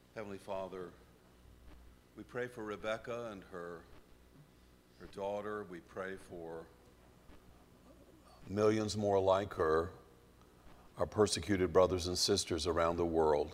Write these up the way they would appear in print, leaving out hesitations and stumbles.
Heavenly Father, we pray for Rebecca and her daughter. We pray for millions more like her, our persecuted brothers and sisters around the world.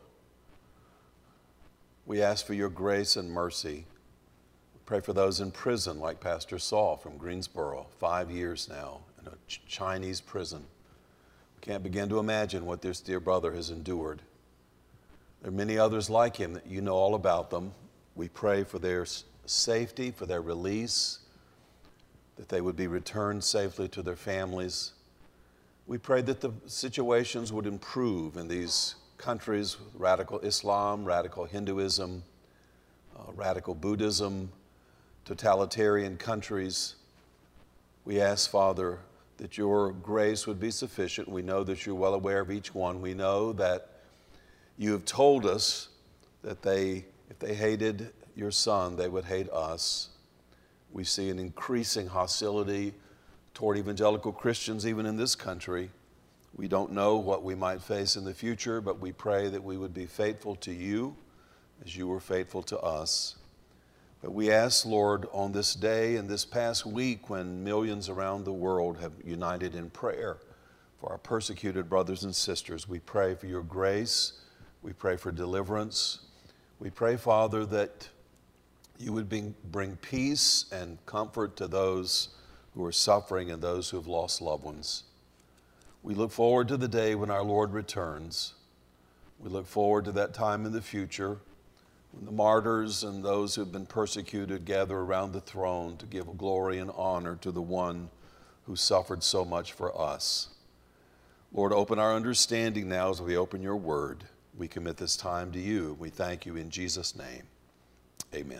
We ask for your grace and mercy. We pray for those in prison like Pastor Saul from Greensboro, 5 years now in a Chinese prison. We can't begin to imagine what this dear brother has endured. There are many others like him that you know all about them. We pray for their safety, for their release, that they would be returned safely to their families. We pray that the situations would improve in these countries with radical Islam, radical Hinduism, radical Buddhism, totalitarian countries. We ask, Father, that your grace would be sufficient. We know that you're well aware of each one. We know that you have told us that if they hated your Son, they would hate us. We see an increasing hostility toward evangelical Christians even in this country. We don't know what we might face in the future, but we pray that we would be faithful to you as you were faithful to us. But we ask, Lord, on this day and this past week when millions around the world have united in prayer for our persecuted brothers and sisters, we pray for your grace. We pray for deliverance. We pray, Father, that you would bring peace and comfort to those who are suffering and those who have lost loved ones. We look forward to the day when our Lord returns. We look forward to that time in the future when the martyrs and those who have been persecuted gather around the throne to give glory and honor to the one who suffered so much for us. Lord, open our understanding now as we open your word. We commit this time to you. We thank you in Jesus' name. Amen.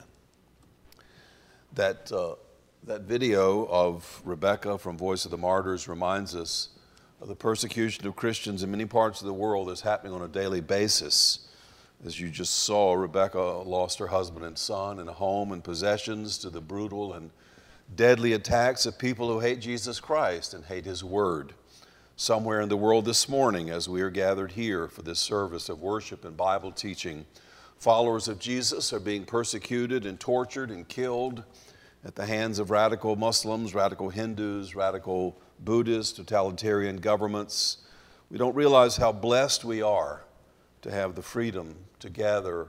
That video of Rebecca from Voice of the Martyrs reminds us of the persecution of Christians in many parts of the world that's happening on a daily basis. As you just saw, Rebecca lost her husband and son and home and possessions to the brutal and deadly attacks of people who hate Jesus Christ and hate his word. Somewhere in the world this morning, as we are gathered here for this service of worship and Bible teaching, followers of Jesus are being persecuted and tortured and killed at the hands of radical Muslims, radical Hindus, radical Buddhists, totalitarian governments. We don't realize how blessed we are to have the freedom to gather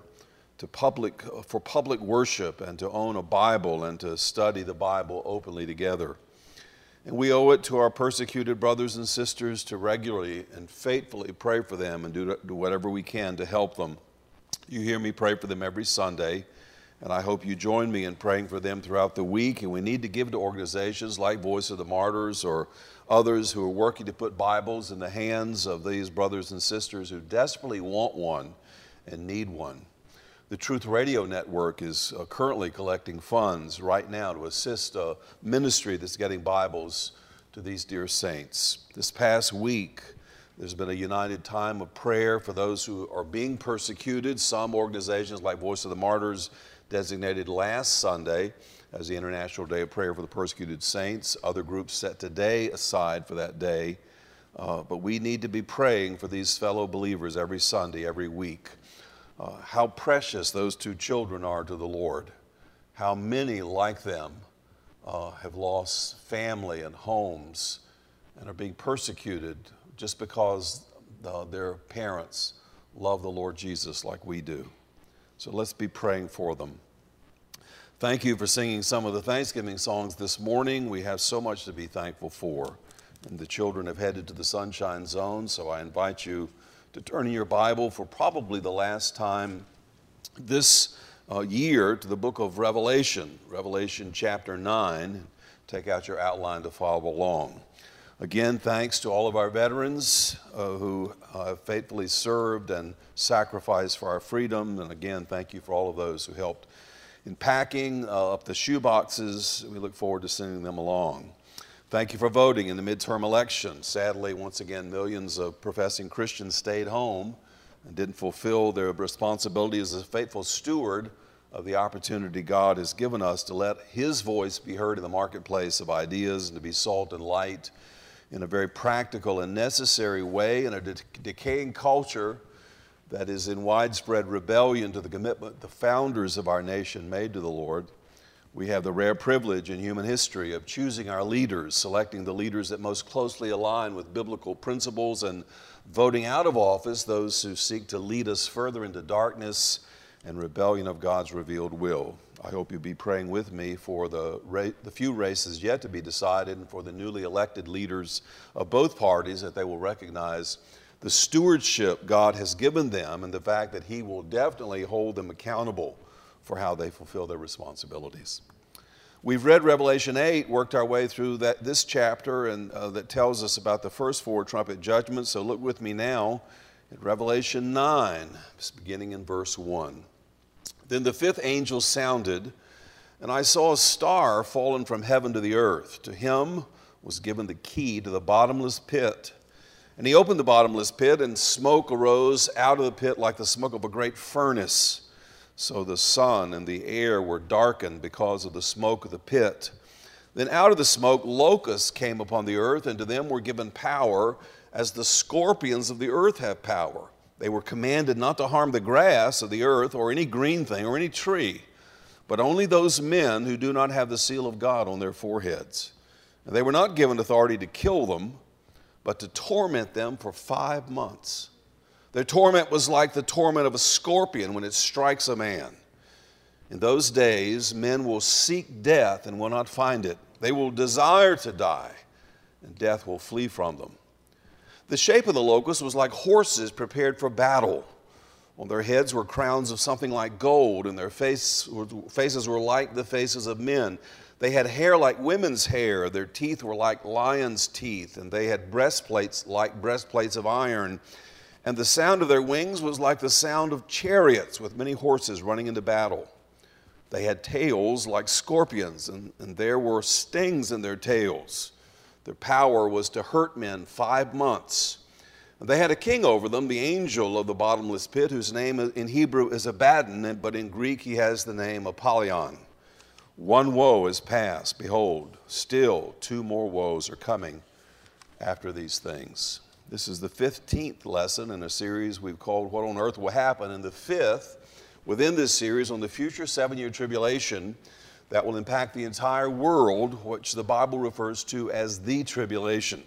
for public worship and to own a Bible and to study the Bible openly together. And we owe it to our persecuted brothers and sisters to regularly and faithfully pray for them and do whatever we can to help them. You hear me pray for them every Sunday, and I hope you join me in praying for them throughout the week. And we need to give to organizations like Voice of the Martyrs or others who are working to put Bibles in the hands of these brothers and sisters who desperately want one and need one. The Truth Radio Network is currently collecting funds right now to assist a ministry that's getting Bibles to these dear saints. This past week, there's been a united time of prayer for those who are being persecuted. Some organizations like Voice of the Martyrs designated last Sunday as the International Day of Prayer for the Persecuted Saints. Other groups set today aside for that day. But we need to be praying for these fellow believers every Sunday, every week. How precious those two children are to the Lord. How many like them have lost family and homes and are being persecuted just because their parents love the Lord Jesus like we do. So let's be praying for them. Thank you for singing some of the Thanksgiving songs this morning. We have so much to be thankful for. And the children have headed to the Sunshine Zone, so I invite you to turn in your Bible for probably the last time this year to the book of Revelation, Revelation chapter 9. Take out your outline to follow along. Again, thanks to all of our veterans who have faithfully served and sacrificed for our freedom. And again, thank you for all of those who helped in packing up the shoe boxes. We look forward to sending them along. Thank you for voting in the midterm election. Sadly, once again, millions of professing Christians stayed home and didn't fulfill their responsibility as a faithful steward of the opportunity God has given us to let his voice be heard in the marketplace of ideas and to be salt and light in a very practical and necessary way in a decaying culture that is in widespread rebellion to the commitment the founders of our nation made to the Lord. We have the rare privilege in human history of choosing our leaders, selecting the leaders that most closely align with biblical principles, and voting out of office those who seek to lead us further into darkness and rebellion of God's revealed will. I hope you'll be praying with me for the few races yet to be decided, and for the newly elected leaders of both parties, that they will recognize the stewardship God has given them and the fact that He will definitely hold them accountable for how they fulfill their responsibilities. We've read Revelation 8, worked our way through this chapter, and that tells us about the first 4 trumpet judgments. So look with me now at Revelation 9, beginning in verse 1. Then the 5th angel sounded, and I saw a star fallen from heaven to the earth. To him was given the key to the bottomless pit. And he opened the bottomless pit, and smoke arose out of the pit like the smoke of a great furnace. So the sun and the air were darkened because of the smoke of the pit. Then out of the smoke locusts came upon the earth, and to them were given power as the scorpions of the earth have power. They were commanded not to harm the grass of the earth or any green thing or any tree, but only those men who do not have the seal of God on their foreheads. And they were not given authority to kill them, but to torment them for 5 months. Their torment was like the torment of a scorpion when it strikes a man. In those days, men will seek death and will not find it. They will desire to die, and death will flee from them. The shape of the locusts was like horses prepared for battle. On their heads were crowns of something like gold, and their faces were like the faces of men. They had hair like women's hair. Their teeth were like lions' teeth, and they had breastplates like breastplates of iron. And the sound of their wings was like the sound of chariots with many horses running into battle. They had tails like scorpions, and there were stings in their tails. Their power was to hurt men 5 months. They had a king over them, the angel of the bottomless pit, whose name in Hebrew is Abaddon, but in Greek he has the name Apollyon. 1 woe is past. Behold, still 2 more woes are coming after these things. This is the 15th lesson in a series we've called What on Earth Will Happen, and the 5th within this series on the future 7-year tribulation that will impact the entire world, which the Bible refers to as the tribulation.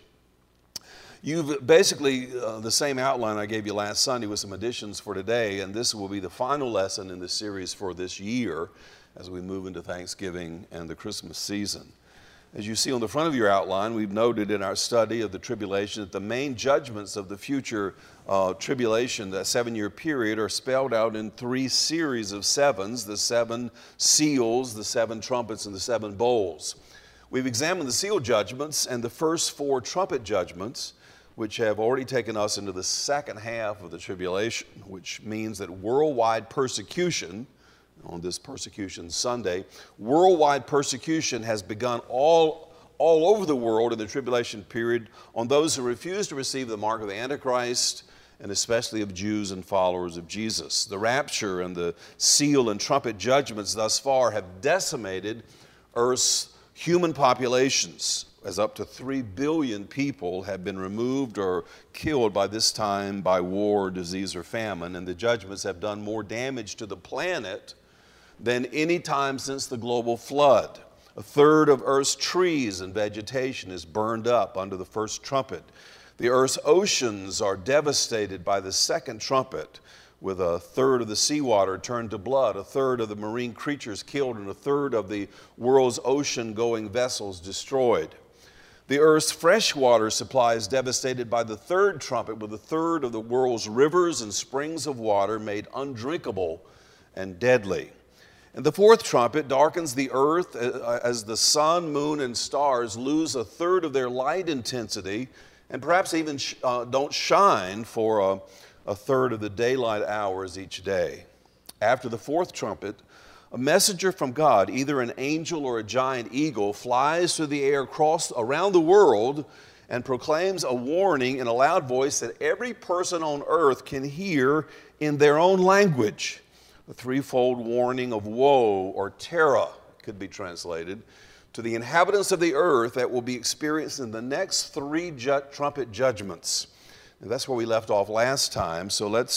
You've basically the same outline I gave you last Sunday with some additions for today, and this will be the final lesson in this series for this year as we move into Thanksgiving and the Christmas season. As you see on the front of your outline, we've noted in our study of the tribulation that the main judgments of the future tribulation, that 7-year period, are spelled out in 3 series of 7s, the 7 seals, the 7 trumpets, and the 7 bowls. We've examined the seal judgments and the first 4 trumpet judgments, which have already taken us into the second half of the tribulation, which means that worldwide persecution, on this Persecution Sunday, worldwide persecution has begun all over the world in the tribulation period on those who refuse to receive the mark of the Antichrist, and especially of Jews and followers of Jesus. The rapture and the seal and trumpet judgments thus far have decimated Earth's human populations, as up to 3 billion people have been removed or killed by this time by war, disease, or famine, and the judgments have done more damage to the planet than any time since the global flood. 1/3 of Earth's trees and vegetation is burned up under the first trumpet. The Earth's oceans are devastated by the second trumpet, with 1/3 of the seawater turned to blood, 1/3 of the marine creatures killed, and 1/3 of the world's ocean-going vessels destroyed. The Earth's freshwater supply is devastated by the 3rd trumpet, with 1/3 of the world's rivers and springs of water made undrinkable and deadly. And the 4th trumpet darkens the earth as the sun, moon, and stars lose 1/3 of their light intensity and perhaps even don't shine for 1/3 of the daylight hours each day. After the 4th trumpet, a messenger from God, either an angel or a giant eagle, flies through the air around the world and proclaims a warning in a loud voice that every person on earth can hear in their own language. A 3-fold warning of woe, or terror, could be translated, to the inhabitants of the earth that will be experienced in the next 3 trumpet judgments. And that's where we left off last time, so let's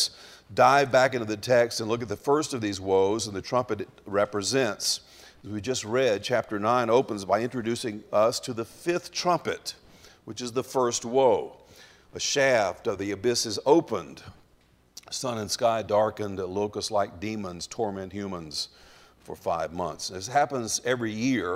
dive back into the text and look at the first of these woes and the trumpet it represents. As we just read, chapter 9 opens by introducing us to the fifth trumpet, which is the first woe. A shaft of the abyss is opened. Sun and sky darkened, locust-like demons torment humans for 5 months. This happens every year.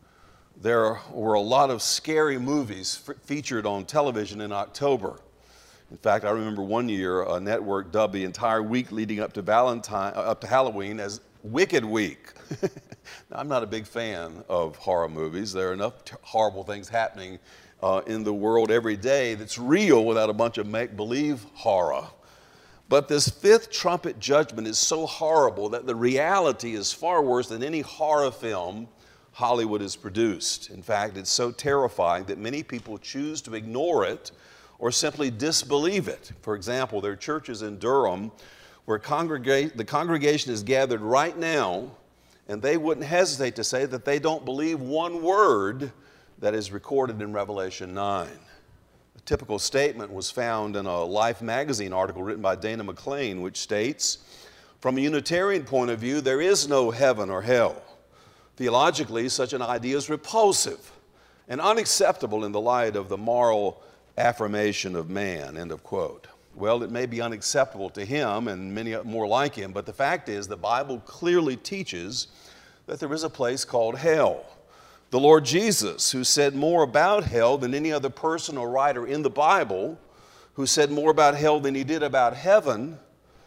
There were a lot of scary movies featured on television in October. In fact, I remember one year a network dubbed the entire week leading up to Halloween as Wicked Week. Now, I'm not a big fan of horror movies. There are enough horrible things happening in the world every day that's real without a bunch of make-believe horror. But this fifth trumpet judgment is so horrible that the reality is far worse than any horror film Hollywood has produced. In fact, it's so terrifying that many people choose to ignore it or simply disbelieve it. For example, there are churches in Durham where the congregation is gathered right now, and they wouldn't hesitate to say that they don't believe one word that is recorded in Revelation 9. A typical statement was found in a Life magazine article written by Dana McClain, which states, "From a Unitarian point of view, there is no heaven or hell. Theologically, such an idea is repulsive and unacceptable in the light of the moral affirmation of man," end of quote. Well, it may be unacceptable to him and many more like him, but the fact is the Bible clearly teaches that there is a place called hell. The Lord Jesus, who said more about hell than any other person or writer in the Bible, who said more about hell than he did about heaven,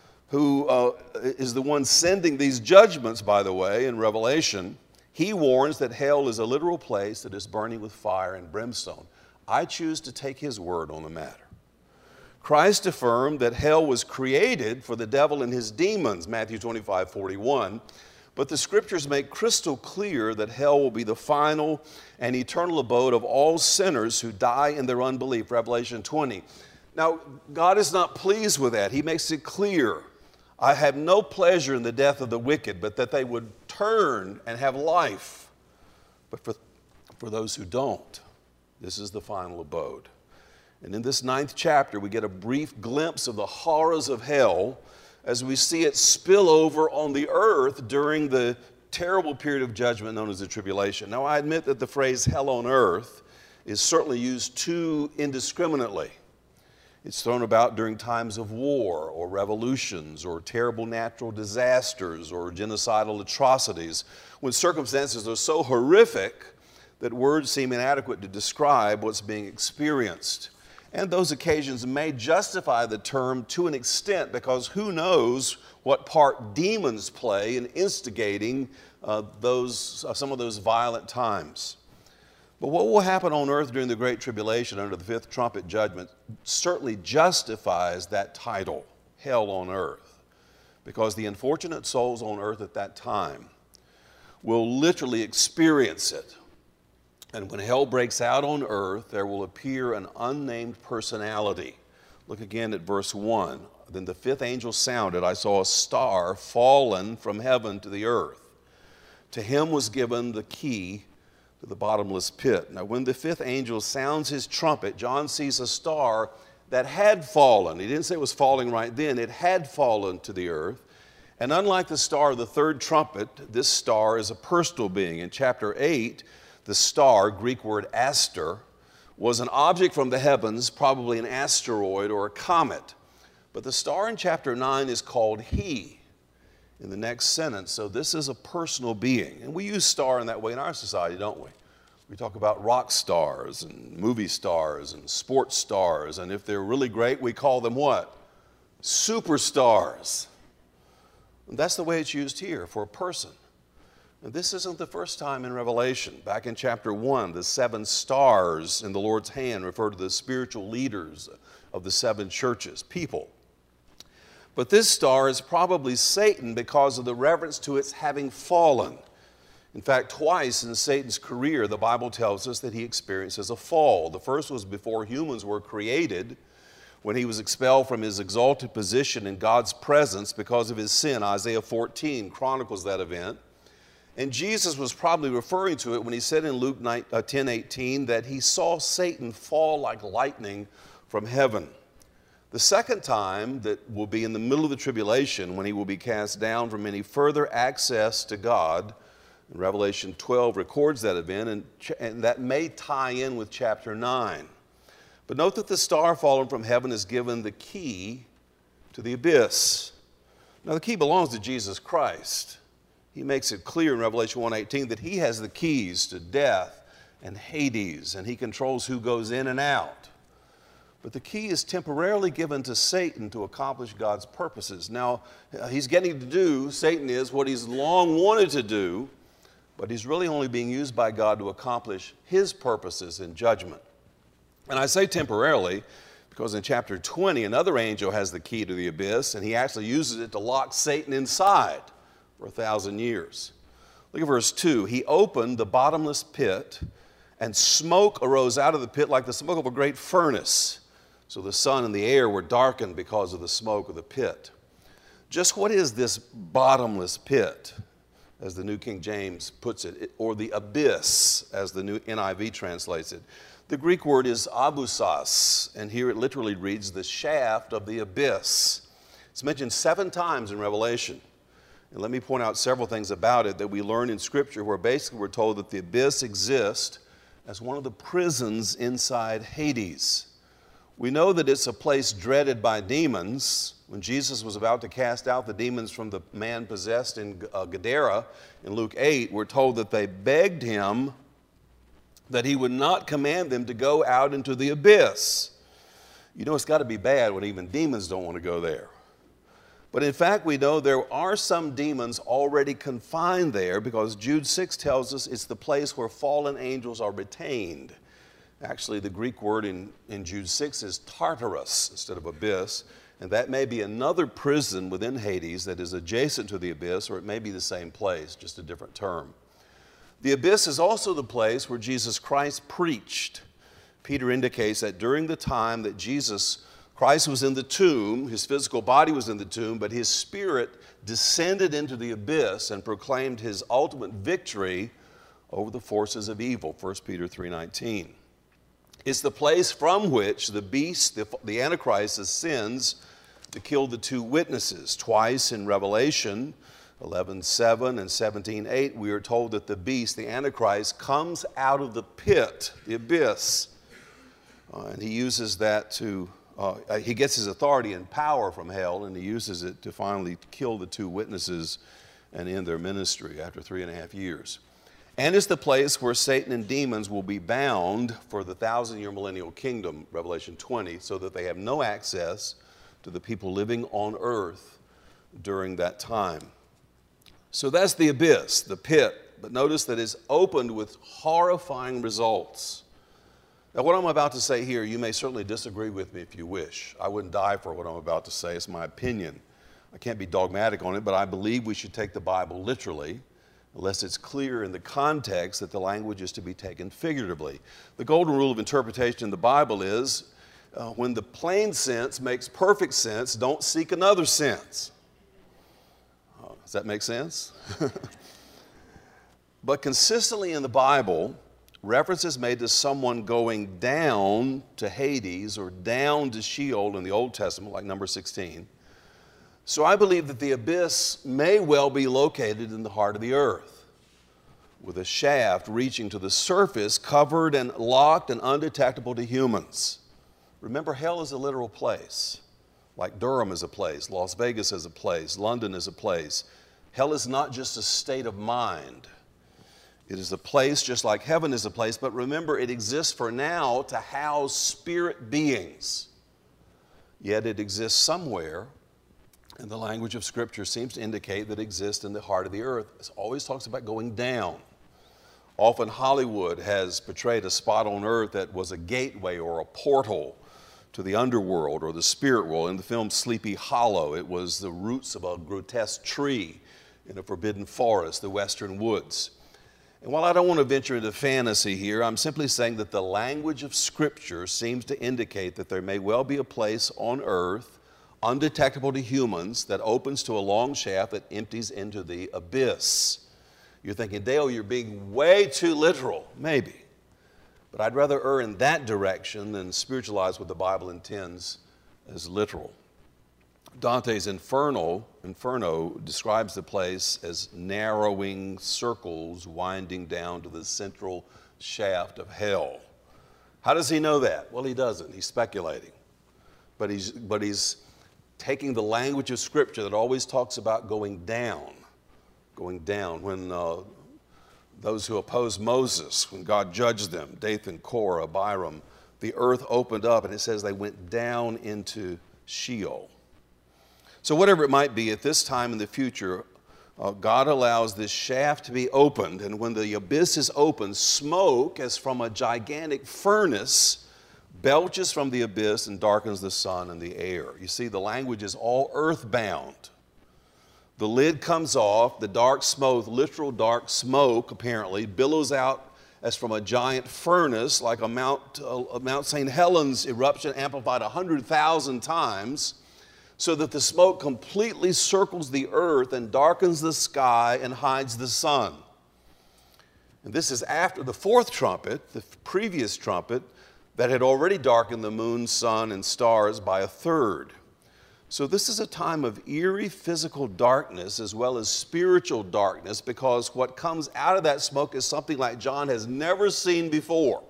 who is the one sending these judgments, by the way, in Revelation, he warns that hell is a literal place that is burning with fire and brimstone. I choose to take his word on the matter. Christ affirmed that hell was created for the devil and his demons, Matthew 25:41. But the scriptures make crystal clear that hell will be the final and eternal abode of all sinners who die in their unbelief, Revelation 20. Now, God is not pleased with that. He makes it clear, "I have no pleasure in the death of the wicked, but that they would turn and have life. But for those who don't, this is the final abode." And in this 9th chapter, we get a brief glimpse of the horrors of hell as we see it spill over on the earth during the terrible period of judgment known as the tribulation. Now, I admit that the phrase hell on earth is certainly used too indiscriminately. It's thrown about during times of war or revolutions or terrible natural disasters or genocidal atrocities, when circumstances are so horrific that words seem inadequate to describe what's being experienced. And those occasions may justify the term to an extent, because who knows what part demons play in instigating some of those violent times. But what will happen on earth during the Great Tribulation under the fifth trumpet judgment certainly justifies that title, hell on earth, because the unfortunate souls on earth at that time will literally experience it. And when hell breaks out on earth, there will appear an unnamed personality. Look again at verse 1. "Then the fifth angel sounded. I saw a star fallen from heaven to the earth. To him was given the key to the bottomless pit." Now, when the fifth angel sounds his trumpet, John sees a star that had fallen. He didn't say it was falling right then. It had fallen to the earth. And unlike the star of the third trumpet, this star is a personal being. In chapter 8, the star, Greek word aster, was an object from the heavens, probably an asteroid or a comet. But the star in chapter 9 is called he in the next sentence. So this is a personal being. And we use star in that way in our society, don't we? We talk about rock stars and movie stars and sports stars. And if they're really great, we call them what? Superstars. And that's the way it's used here for a person. And this isn't the first time in Revelation. Back in chapter 1, the 7 stars in the Lord's hand refer to the spiritual leaders of the 7 churches, people. But this star is probably Satan because of the reference to its having fallen. In fact, twice in Satan's career, the Bible tells us that he experiences a fall. The first was before humans were created, when he was expelled from his exalted position in God's presence because of his sin. Isaiah 14 chronicles that event. And Jesus was probably referring to it when he said in Luke 10:18 that he saw Satan fall like lightning from heaven. The second time that will be in the middle of the tribulation, when he will be cast down from any further access to God. And Revelation 12 records that event, and that may tie in with chapter 9. But note that the star fallen from heaven is given the key to the abyss. Now the key belongs to Jesus Christ. He makes it clear in Revelation 1:18 that he has the keys to death and Hades, and he controls who goes in and out. But the key is temporarily given to Satan to accomplish God's purposes. Now, he's getting to do, Satan is, what he's long wanted to do, but he's really only being used by God to accomplish his purposes in judgment. And I say temporarily because in chapter 20, another angel has the key to the abyss, and he actually uses it to lock Satan inside for 1,000 years. Look at verse 2. He opened the bottomless pit, and smoke arose out of the pit like the smoke of a great furnace. So the sun and the air were darkened because of the smoke of the pit. Just what is this bottomless pit, as the New King James puts it, or the abyss, as the New NIV translates it? The Greek word is abyssos, and here it literally reads the shaft of the abyss. It's mentioned 7 times in Revelation. And let me point out several things about it that we learn in Scripture, where basically we're told that the abyss exists as one of the prisons inside Hades. We know that it's a place dreaded by demons. When Jesus was about to cast out the demons from the man possessed in Gadara, in Luke 8, we're told that they begged him that he would not command them to go out into the abyss. You know, it's got to be bad when even demons don't want to go there. But in fact, we know there are some demons already confined there, because Jude 6 tells us it's the place where fallen angels are retained. Actually, the Greek word in Jude 6 is Tartarus instead of abyss, and that may be another prison within Hades that is adjacent to the abyss, or it may be the same place, just a different term. The abyss is also the place where Jesus Christ preached. Peter indicates that during the time that Christ was in the tomb, his physical body was in the tomb, but his spirit descended into the abyss and proclaimed his ultimate victory over the forces of evil, 1 Peter 3:19. It's the place from which the beast, the Antichrist, ascends to kill the 2 witnesses. Twice in Revelation 11:7 and 17:8, we are told that the beast, the Antichrist, comes out of the pit, the abyss, and he uses that to, he gets his authority and power from hell, and he uses it to finally kill the 2 witnesses and end their ministry after 3.5 years. And it's the place where Satan and demons will be bound for the 1,000-year millennial kingdom, Revelation 20, so that they have no access to the people living on earth during that time. So that's the abyss, the pit. But notice that it's opened with horrifying results. Now, what I'm about to say here, you may certainly disagree with me if you wish. I wouldn't die for what I'm about to say. It's my opinion. I can't be dogmatic on it, but I believe we should take the Bible literally, unless it's clear in the context that the language is to be taken figuratively. The golden rule of interpretation in the Bible is, when the plain sense makes perfect sense, don't seek another sense. Does that make sense? But consistently in the Bible, references made to someone going down to Hades or down to Sheol in the Old Testament, like number 16. So I believe that the abyss may well be located in the heart of the earth, with a shaft reaching to the surface, covered and locked and undetectable to humans. Remember, hell is a literal place. Like Durham is a place, Las Vegas is a place, London is a place. Hell is not just a state of mind. It is a place just like heaven is a place, but remember, it exists for now to house spirit beings. Yet it exists somewhere, and the language of Scripture seems to indicate that it exists in the heart of the earth. It always talks about going down. Often Hollywood has portrayed a spot on earth that was a gateway or a portal to the underworld or the spirit world. In the film Sleepy Hollow, it was the roots of a grotesque tree in a forbidden forest, the western woods. And while I don't want to venture into fantasy here, I'm simply saying that the language of Scripture seems to indicate that there may well be a place on earth, undetectable to humans, that opens to a long shaft that empties into the abyss. You're thinking, Dale, you're being way too literal. Maybe. But I'd rather err in that direction than spiritualize what the Bible intends as literal. Dante's Inferno describes the place as narrowing circles winding down to the central shaft of hell. How does he know that? Well, he doesn't. He's speculating. But he's taking the language of Scripture that always talks about going down. When those who opposed Moses, when God judged them, Dathan, Korah, Abiram, the earth opened up, and it says they went down into Sheol. So whatever it might be, at this time in the future, God allows this shaft to be opened, and when the abyss is opened, smoke as from a gigantic furnace belches from the abyss and darkens the sun and the air. You see, the language is all earthbound. The lid comes off, the dark smoke, literal dark smoke apparently, billows out as from a giant furnace, like a Mount St. Helens eruption amplified 100,000 times, so that the smoke completely circles the earth and darkens the sky and hides the sun. And this is after the fourth trumpet, the previous trumpet, that had already darkened the moon, sun, and stars by a third. So this is a time of eerie physical darkness as well as spiritual darkness, because what comes out of that smoke is something like John has never seen before.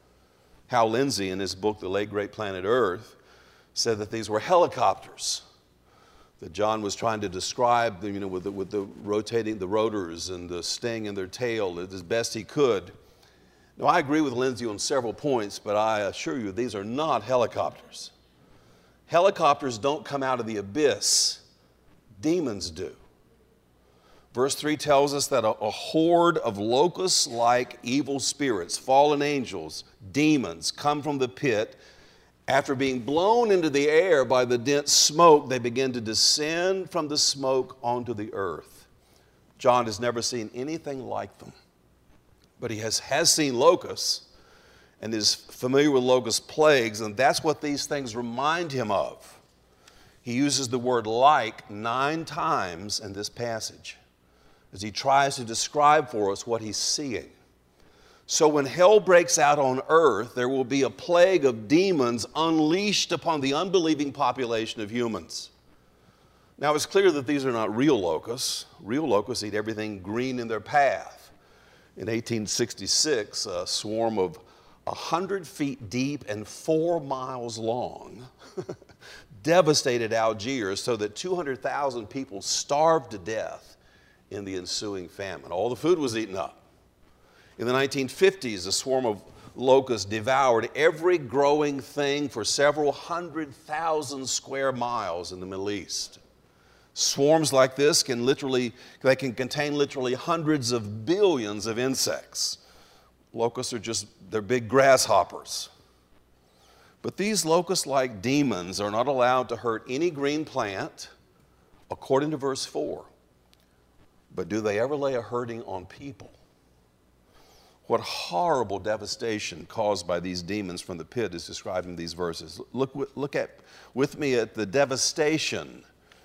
Hal Lindsey, in his book, The Late Great Planet Earth, said that these were helicopters that John was trying to describe, with the rotating, the rotors and the sting in their tail as best he could. Now, I agree with Lindsey on several points, but I assure you these are not helicopters. Helicopters don't come out of the abyss. Demons do. Verse 3 tells us that a horde of locust-like evil spirits, fallen angels, demons, come from the pit. After being blown into the air by the dense smoke, they begin to descend from the smoke onto the earth. John has never seen anything like them, but he has seen locusts and is familiar with locust plagues, and that's what these things remind him of. He uses the word like 9 times in this passage as he tries to describe for us what he's seeing. So when hell breaks out on earth, there will be a plague of demons unleashed upon the unbelieving population of humans. Now, it's clear that these are not real locusts. Real locusts eat everything green in their path. In 1866, a swarm of 100 feet deep and 4 miles long devastated Algiers so that 200,000 people starved to death in the ensuing famine. All the food was eaten up. In the 1950s, a swarm of locusts devoured every growing thing for several 100,000 square miles in the Middle East. Swarms like this can contain literally hundreds of billions of insects. Locusts are they're big grasshoppers. But these locust-like demons are not allowed to hurt any green plant, according to verse 4. But do they ever lay a hurting on people? What horrible devastation caused by these demons from the pit is described in these verses. Look with me at the devastation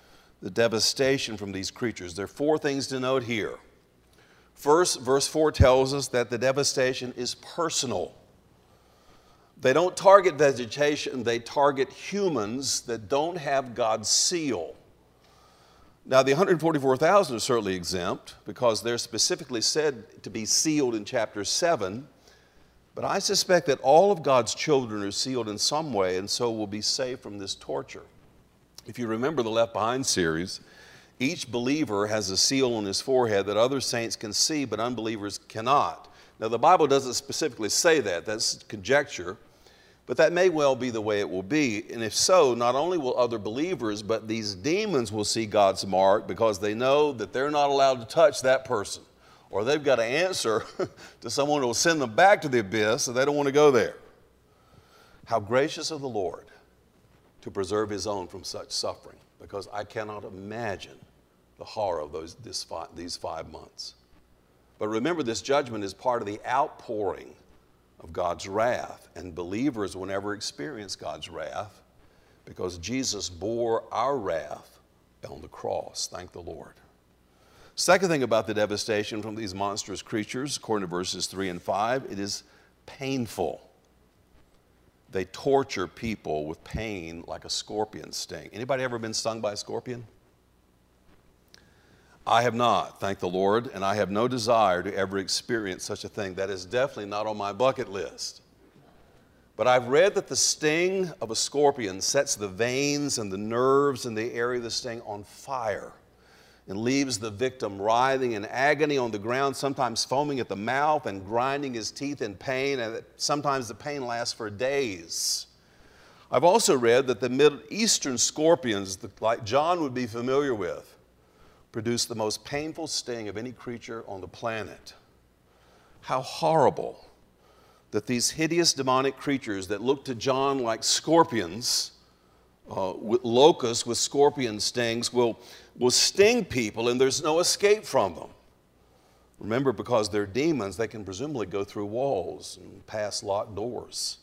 from these creatures. There are 4 things to note here. First, verse 4 tells us that the devastation is personal. They don't target vegetation, they target humans that don't have God's seal. Now, the 144,000 are certainly exempt because they're specifically said to be sealed in chapter 7. But I suspect that all of God's children are sealed in some way and so will be saved from this torture. If you remember the Left Behind series, each believer has a seal on his forehead that other saints can see, but unbelievers cannot. Now, the Bible doesn't specifically say that. That's conjecture. But that may well be the way it will be. And if so, not only will other believers, but these demons will see God's mark because they know that they're not allowed to touch that person. Or they've got to answer to someone who will send them back to the abyss, and they don't want to go there. How gracious of the Lord to preserve His own from such suffering, because I cannot imagine the horror of these 5 months. But remember, this judgment is part of the outpouring of God's wrath, and believers will never experience God's wrath because Jesus bore our wrath on the cross. Thank the Lord. Second thing about the devastation from these monstrous creatures, according to verses 3 and 5, it is painful. they torture people with pain like a scorpion sting. Anybody ever been stung by a scorpion? I have not, thank the Lord, and I have no desire to ever experience such a thing. That is definitely not on my bucket list. But I've read that the sting of a scorpion sets the veins and the nerves in the area of the sting on fire and leaves the victim writhing in agony on the ground, sometimes foaming at the mouth and grinding his teeth in pain, and sometimes the pain lasts for days. I've also read that the Middle Eastern scorpions, like John would be familiar with, produce the most painful sting of any creature on the planet. How horrible that these hideous demonic creatures that look to John like scorpions, with locusts with scorpion stings, will sting people and there's no escape from them. Remember, because they're demons, they can presumably go through walls and pass locked doors.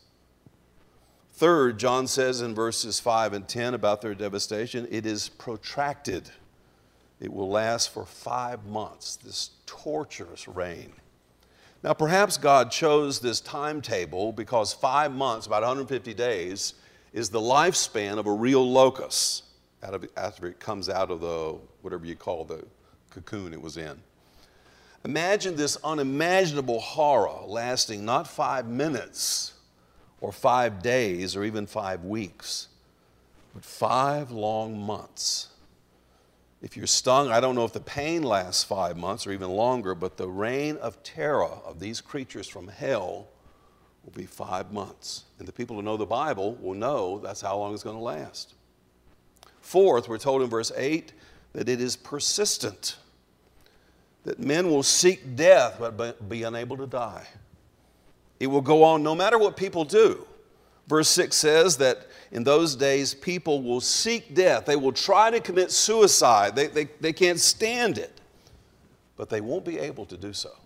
Third, John says in verses 5 and 10 about their devastation, it is protracted. It will last for 5 months, this torturous reign. Now, perhaps God chose this timetable because 5 months, about 150 days, is the lifespan of a real locust after it comes out of the, whatever you call the cocoon it was in. Imagine this unimaginable horror lasting not 5 minutes or 5 days or even 5 weeks, but 5 long months. If you're stung, I don't know if the pain lasts 5 months or even longer, but the reign of terror of these creatures from hell will be 5 months. And the people who know the Bible will know that's how long it's going to last. Fourth, we're told in verse 8 that it is persistent, that men will seek death but be unable to die. It will go on no matter what people do. Verse 6 says that in those days, people will seek death. They will try to commit suicide. They can't stand it, but they won't be able to do so.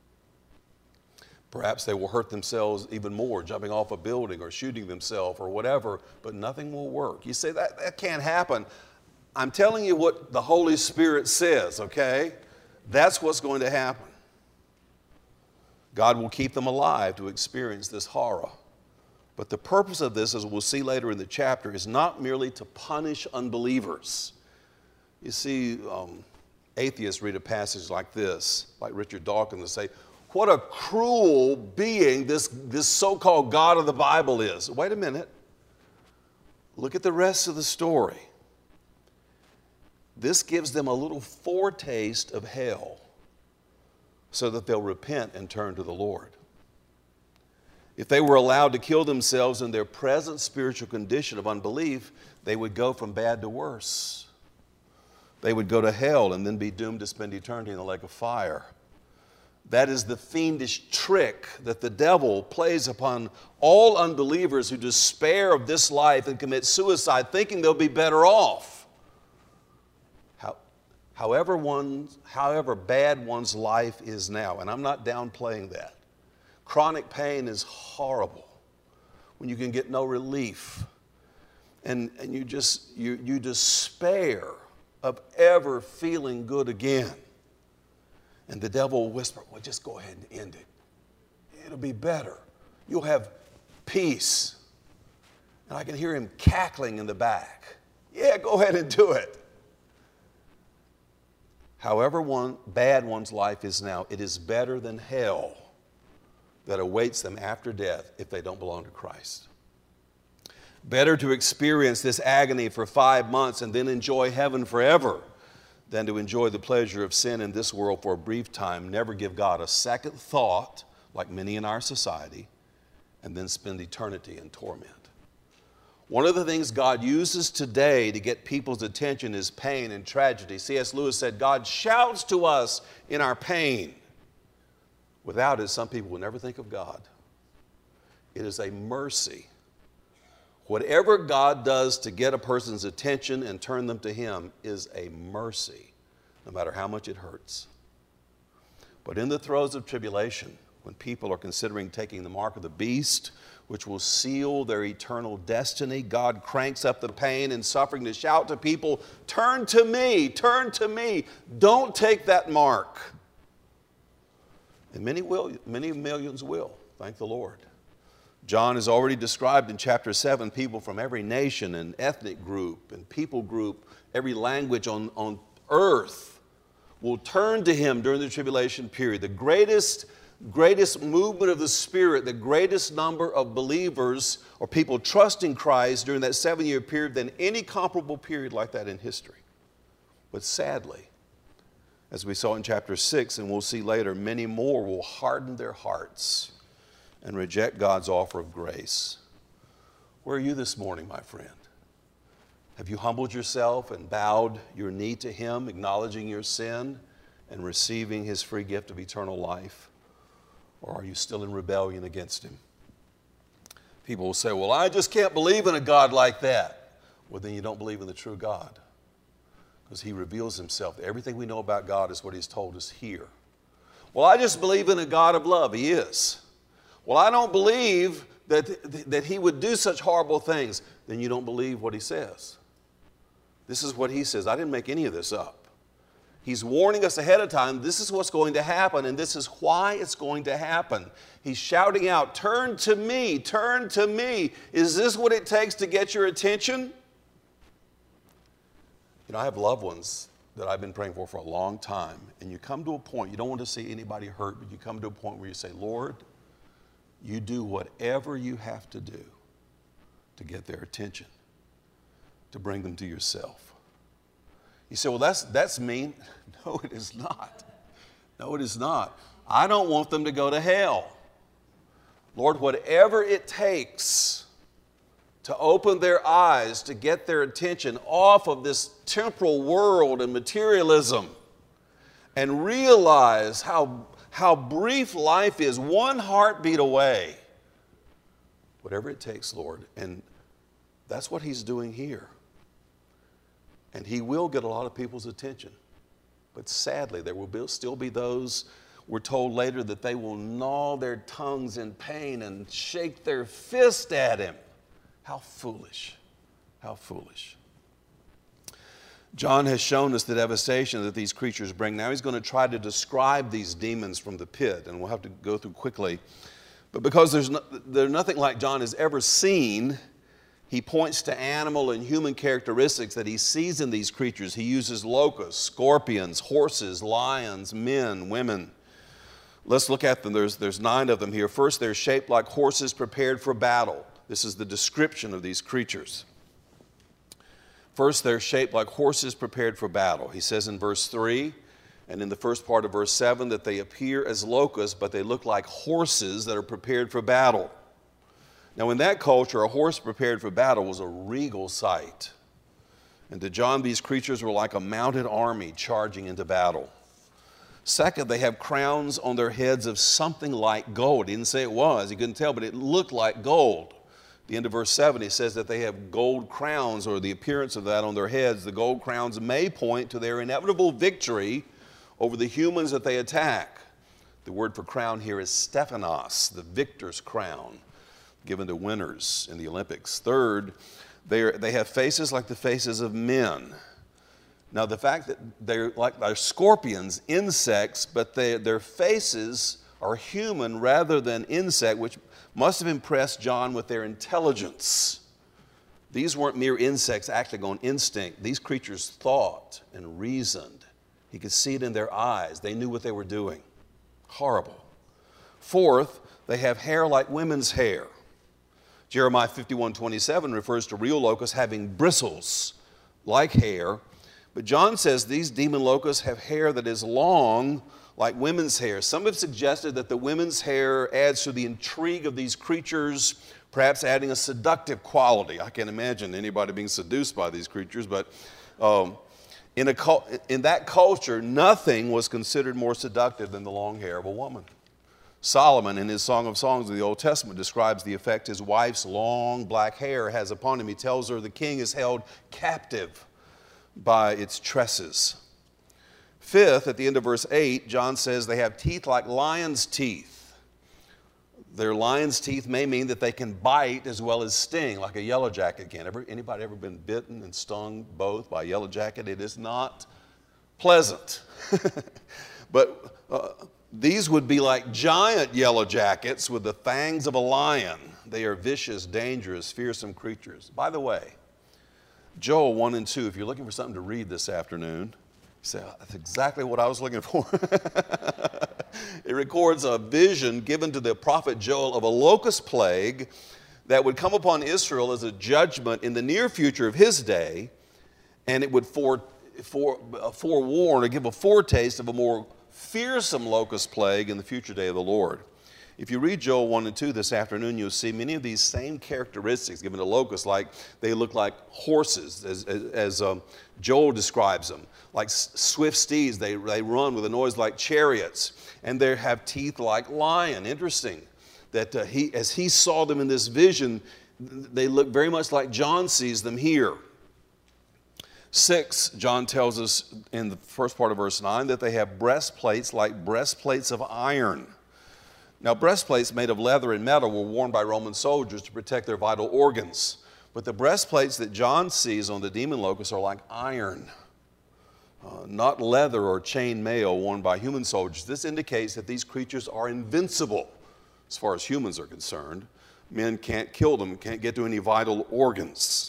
Perhaps they will hurt themselves even more, jumping off a building or shooting themselves or whatever, but nothing will work. You say, that can't happen. I'm telling you what the Holy Spirit says, okay? That's what's going to happen. God will keep them alive to experience this horror. But the purpose of this, as we'll see later in the chapter, is not merely to punish unbelievers. You see, atheists read a passage like this, like Richard Dawkins, and say, what a cruel being this so-called God of the Bible is. Wait a minute. Look at the rest of the story. This gives them a little foretaste of hell so that they'll repent and turn to the Lord. If they were allowed to kill themselves in their present spiritual condition of unbelief, they would go from bad to worse. They would go to hell and then be doomed to spend eternity in the lake of fire. That is the fiendish trick that the devil plays upon all unbelievers who despair of this life and commit suicide, thinking they'll be better off. However bad one's life is now, and I'm not downplaying that. Chronic pain is horrible when you can get no relief and you despair of ever feeling good again. And the devil will whisper, well, just go ahead and end it. It'll be better. You'll have peace. And I can hear him cackling in the back. Yeah, go ahead and do it. However bad one's life is now, it is better than hell that awaits them after death if they don't belong to Christ. Better to experience this agony for 5 months and then enjoy heaven forever than to enjoy the pleasure of sin in this world for a brief time, never give God a second thought, like many in our society, and then spend eternity in torment. One of the things God uses today to get people's attention is pain and tragedy. C.S. Lewis said, God shouts to us in our pain. Without it, some people will never think of God. It is a mercy. Whatever God does to get a person's attention and turn them to Him is a mercy, no matter how much it hurts. But in the throes of tribulation, when people are considering taking the mark of the beast, which will seal their eternal destiny, God cranks up the pain and suffering to shout to people, turn to me, don't take that mark. And many millions will, thank the Lord. John has already described in chapter 7 people from every nation and ethnic group and people group, every language on earth will turn to him during the tribulation period. The greatest movement of the Spirit, the greatest number of believers or people trusting Christ during that 7-year period than any comparable period like that in history. But sadly, as we saw in chapter 6 and we'll see later, many more will harden their hearts and reject God's offer of grace. Where are you this morning, my friend? Have you humbled yourself and bowed your knee to Him, acknowledging your sin and receiving His free gift of eternal life? Or are you still in rebellion against Him? People will say, well, I just can't believe in a God like that. Well, then you don't believe in the true God, because He reveals Himself. Everything we know about God is what He's told us here. Well, I just believe in a God of love. He is. Well, I don't believe that He would do such horrible things. Then you don't believe what He says. This is what He says. I didn't make any of this up. He's warning us ahead of time, this is what's going to happen, and this is why it's going to happen. He's shouting out, turn to me, turn to me. Is this what it takes to get your attention? You know, I have loved ones that I've been praying for a long time, and you come to a point, you don't want to see anybody hurt, but you come to a point where you say, Lord, you do whatever you have to do to get their attention, to bring them to yourself. You say, well, that's mean. No, it is not. No, it is not. I don't want them to go to hell. Lord, whatever it takes to open their eyes, to get their attention off of this temporal world and materialism and realize how brief life is, one heartbeat away. Whatever it takes, Lord. And that's what He's doing here. And He will get a lot of people's attention. But sadly, there will still be those, we're told later, that they will gnaw their tongues in pain and shake their fist at Him. How foolish. How foolish. John has shown us the devastation that these creatures bring. Now he's going to try to describe these demons from the pit, and we'll have to go through quickly. But because there's nothing like John has ever seen, he points to animal and human characteristics that he sees in these creatures. He uses locusts, scorpions, horses, lions, men, women. Let's look at them. There's 9 of them here. First, they're shaped like horses prepared for battle. This is the description of these creatures. First, they're shaped like horses prepared for battle. He says in verse 3 and in the first part of verse 7 that they appear as locusts, but they look like horses that are prepared for battle. Now, in that culture, a horse prepared for battle was a regal sight. And to John, these creatures were like a mounted army charging into battle. Second, they have crowns on their heads of something like gold. He didn't say it was. He couldn't tell, but it looked like gold. At the end of verse 7, he says that they have gold crowns, or the appearance of that on their heads. The gold crowns may point to their inevitable victory over the humans that they attack. The word for crown here is Stephanos, the victor's crown, given to winners in the Olympics. Third, they have faces like the faces of men. Now, the fact that they're scorpions, insects, but their faces are human rather than insect, which must have impressed John with their intelligence. These weren't mere insects acting on instinct. These creatures thought and reasoned. He could see it in their eyes. They knew what they were doing. Horrible. Fourth, they have hair like women's hair. Jeremiah 51:27 refers to real locusts having bristles like hair. But John says these demon locusts have hair that is long like women's hair. Some have suggested that the women's hair adds to the intrigue of these creatures, perhaps adding a seductive quality. I can't imagine anybody being seduced by these creatures, but in that culture, nothing was considered more seductive than the long hair of a woman. Solomon, in his Song of Songs of the Old Testament, describes the effect his wife's long black hair has upon him. He tells her the king is held captive by its tresses. Fifth, at the end of verse 8, John says they have teeth like lion's teeth. Their lion's teeth may mean that they can bite as well as sting, like a yellow jacket can. Anybody ever been bitten and stung both by a yellow jacket? It is not pleasant. But These would be like giant yellow jackets with the fangs of a lion. They are vicious, dangerous, fearsome creatures. By the way, Joel 1 and 2, if you're looking for something to read this afternoon, say, that's exactly what I was looking for. It records a vision given to the prophet Joel of a locust plague that would come upon Israel as a judgment in the near future of his day, and it would forewarn or give a foretaste of a more fearsome locust plague in the future day of the Lord. If you read Joel 1 and 2 this afternoon, you'll see many of these same characteristics given to locusts, like they look like horses, as Joel describes them, like swift steeds. They run with a noise like chariots, and they have teeth like lion. Interesting that as he saw them in this vision, they look very much like John sees them here. 6, John tells us in the first part of verse 9 that they have breastplates like breastplates of iron. Now, breastplates made of leather and metal were worn by Roman soldiers to protect their vital organs. But the breastplates that John sees on the demon locusts are like iron, not leather or chain mail worn by human soldiers. This indicates that these creatures are invincible as far as humans are concerned. Men can't kill them, can't get to any vital organs.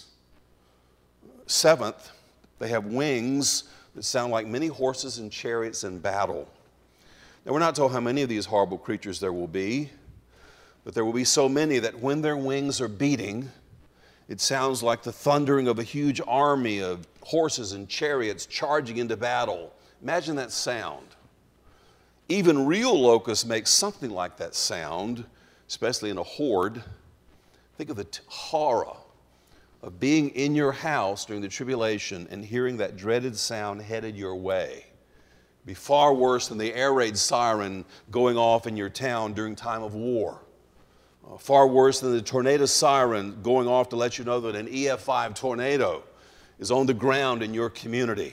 7th, they have wings that sound like many horses and chariots in battle. Now, we're not told how many of these horrible creatures there will be, but there will be so many that when their wings are beating, it sounds like the thundering of a huge army of horses and chariots charging into battle. Imagine that sound. Even real locusts make something like that sound, especially in a horde. Think of the horror of being in your house during the tribulation and hearing that dreaded sound headed your way. Be far worse than the air raid siren going off in your town during time of war. Far worse than the tornado siren going off to let you know that an EF5 tornado is on the ground in your community.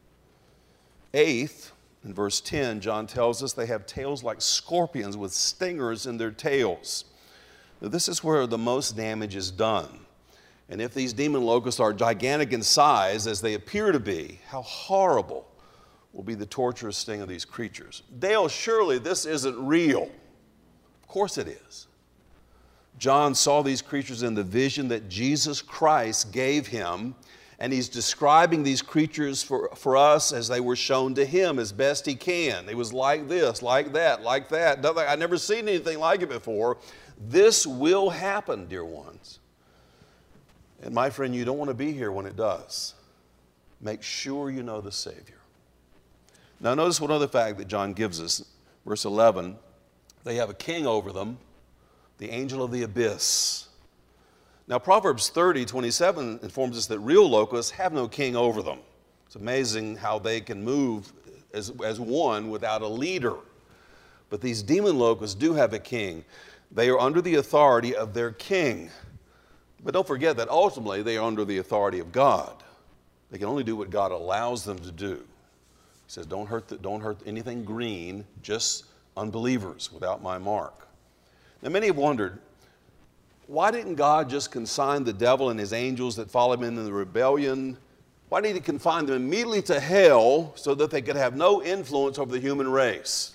8th, in verse 10, John tells us they have tails like scorpions with stingers in their tails. Now, this is where the most damage is done. And if these demon locusts are gigantic in size, as they appear to be, how horrible will be the torturous sting of these creatures. Dale, surely this isn't real. Of course it is. John saw these creatures in the vision that Jesus Christ gave him, and he's describing these creatures for us as they were shown to him as best he can. It was like this, like that, like that. I've never seen anything like it before. This will happen, dear ones. And my friend, you don't want to be here when it does. Make sure you know the Savior. Now notice one other fact that John gives us. Verse 11, they have a king over them, the angel of the abyss. Now Proverbs 30:27 informs us that real locusts have no king over them. It's amazing how they can move as one without a leader. But these demon locusts do have a king. They are under the authority of their king. But don't forget that ultimately they are under the authority of God. They can only do what God allows them to do. He says, don't hurt anything green, just unbelievers without my mark. Now, many have wondered, why didn't God just consign the devil and his angels that followed him in the rebellion? Why did he confine them immediately to hell so that they could have no influence over the human race?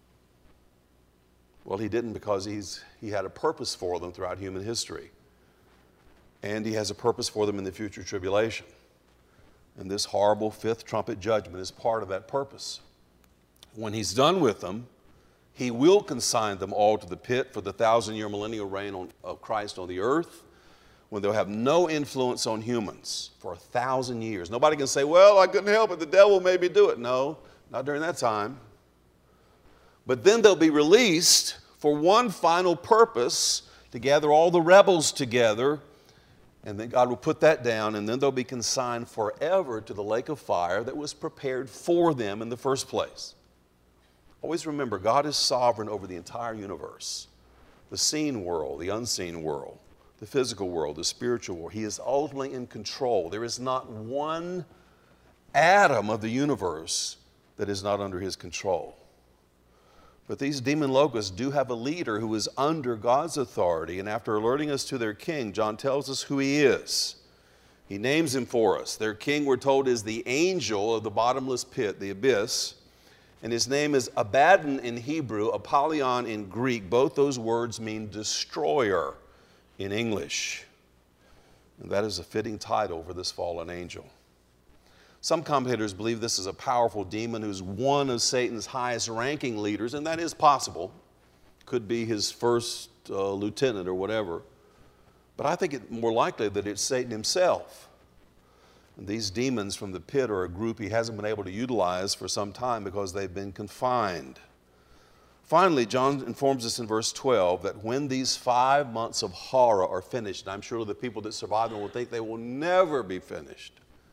Well, he didn't, because he had a purpose for them throughout human history. And he has a purpose for them in the future tribulation. And this horrible fifth trumpet judgment is part of that purpose. When he's done with them, he will consign them all to the pit for the 1,000-year millennial reign of Christ on the earth, when they'll have no influence on humans for 1,000 years. Nobody can say, well, I couldn't help it, the devil made me do it. No, not during that time. But then they'll be released for one final purpose, to gather all the rebels together. And then God will put that down, and then they'll be consigned forever to the lake of fire that was prepared for them in the first place. Always remember, God is sovereign over the entire universe. The seen world, the unseen world, the physical world, the spiritual world. He is ultimately in control. There is not one atom of the universe that is not under his control. But these demon locusts do have a leader who is under God's authority, and after alerting us to their king, John tells us who he is. He names him for us. Their king, we're told, is the angel of the bottomless pit, the abyss, And his name is Abaddon in Hebrew, Apollyon in Greek. Both those words mean destroyer in English. And that is a fitting title for this fallen angel. Some commentators believe this is a powerful demon who's one of Satan's highest ranking leaders, and that is possible. Could be his first lieutenant or whatever. But I think it's more likely that it's Satan himself. And these demons from the pit are a group he hasn't been able to utilize for some time because they've been confined. Finally, John informs us in verse 12 that when these 5 months of horror are finished, and I'm sure the people that survive them will think they will never be finished.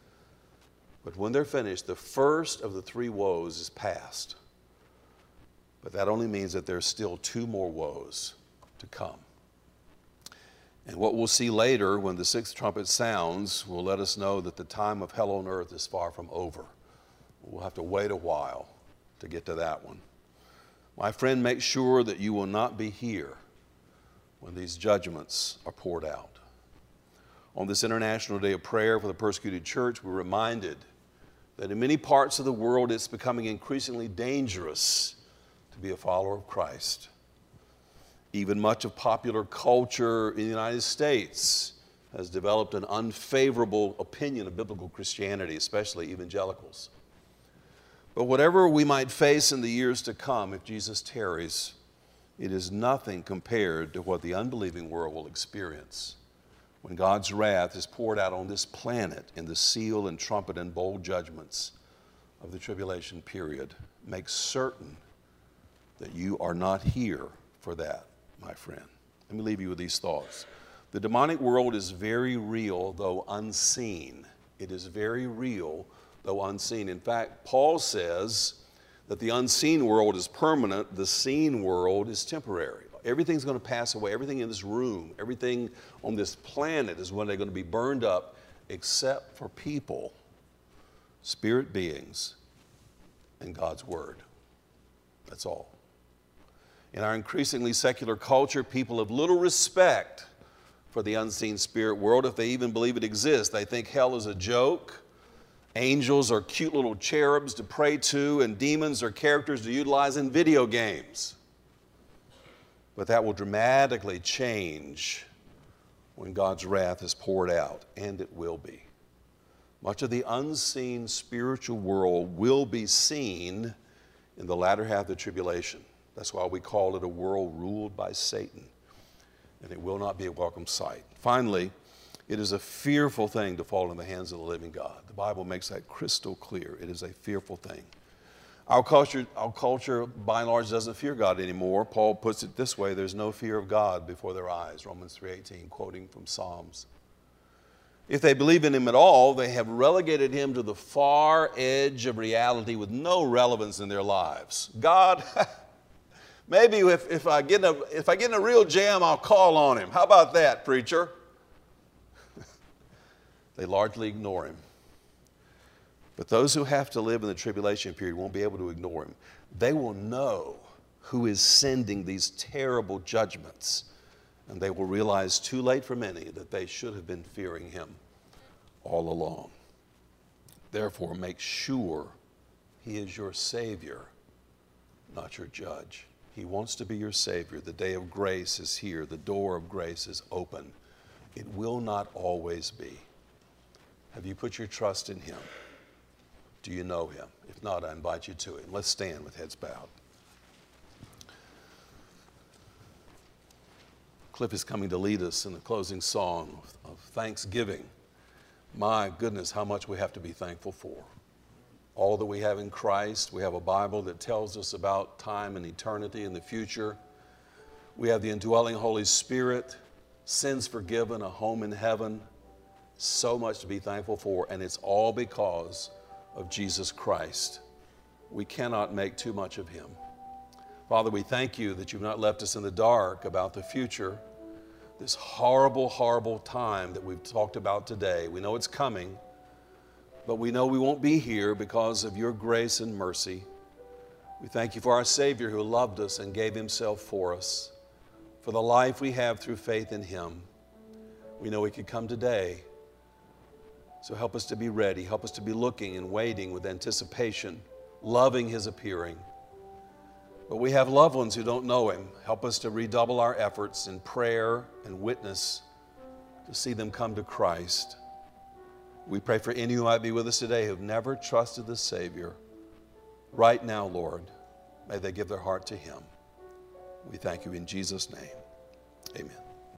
But when they're finished, the first of the 3 woes is past. But that only means that there's still 2 more woes to come. And what we'll see later when the 6th trumpet sounds will let us know that the time of hell on earth is far from over. We'll have to wait a while to get to that one. My friend, make sure that you will not be here when these judgments are poured out. On this International Day of Prayer for the Persecuted Church, we're reminded that in many parts of the world it's becoming increasingly dangerous to be a follower of Christ. Even much of popular culture in the United States has developed an unfavorable opinion of biblical Christianity, especially evangelicals. But whatever we might face in the years to come, if Jesus tarries, it is nothing compared to what the unbelieving world will experience when God's wrath is poured out on this planet in the seal and trumpet and bowl judgments of the tribulation period. Make certain that you are not here for that, my friend. Let me leave you with these thoughts. The demonic world is very real, though unseen. It is very real, though unseen. In fact, Paul says that the unseen world is permanent, the seen world is temporary. Everything's going to pass away. Everything in this room, everything on this planet is one day going to be burned up, except for people, spirit beings, and God's Word. That's all. In our increasingly secular culture, people have little respect for the unseen spirit world, if they even believe it exists. They think hell is a joke. Angels are cute little cherubs to pray to, and demons are characters to utilize in video games. But that will dramatically change when God's wrath is poured out, and it will be. Much of the unseen spiritual world will be seen in the latter half of the tribulation. That's why we call it a world ruled by Satan, and it will not be a welcome sight. Finally, it is a fearful thing to fall in the hands of the living God. The Bible makes that crystal clear. It is a fearful thing. Our culture, by and large, doesn't fear God anymore. Paul puts it this way: there's no fear of God before their eyes, Romans 3:18, quoting from Psalms. If they believe in him at all, they have relegated him to the far edge of reality with no relevance in their lives. God, maybe if I get in a real jam, I'll call on him. How about that, preacher? They largely ignore him. But those who have to live in the tribulation period won't be able to ignore him. They will know who is sending these terrible judgments, and they will realize too late for many that they should have been fearing him all along. Therefore, make sure he is your Savior, not your judge. He wants to be your Savior. The day of grace is here. The door of grace is open. It will not always be. Have you put your trust in him? Do you know him? If not, I invite you to him. Let's stand with heads bowed. Cliff is coming to lead us in the closing song of thanksgiving. My goodness, how much we have to be thankful for. All that we have in Christ. We have a Bible that tells us about time and eternity in the future. We have the indwelling Holy Spirit, sins forgiven, a home in heaven. So much to be thankful for, and it's all because of Jesus Christ. We cannot make too much of him. Father, we thank you that you've not left us in the dark about the future, this horrible, horrible time that we've talked about today. We know it's coming, but we know we won't be here because of your grace and mercy. We thank you for our Savior who loved us and gave himself for us, for the life we have through faith in him. We know he could come today. So help us to be ready. Help us to be looking and waiting with anticipation loving His appearing. But we have loved ones who don't know Him. Help us to redouble our efforts in prayer and witness to see them come to Christ. We pray for any who might be with us today who have never trusted the Savior. Right now, Lord, may they give their heart to Him. We thank You in Jesus' name. Amen.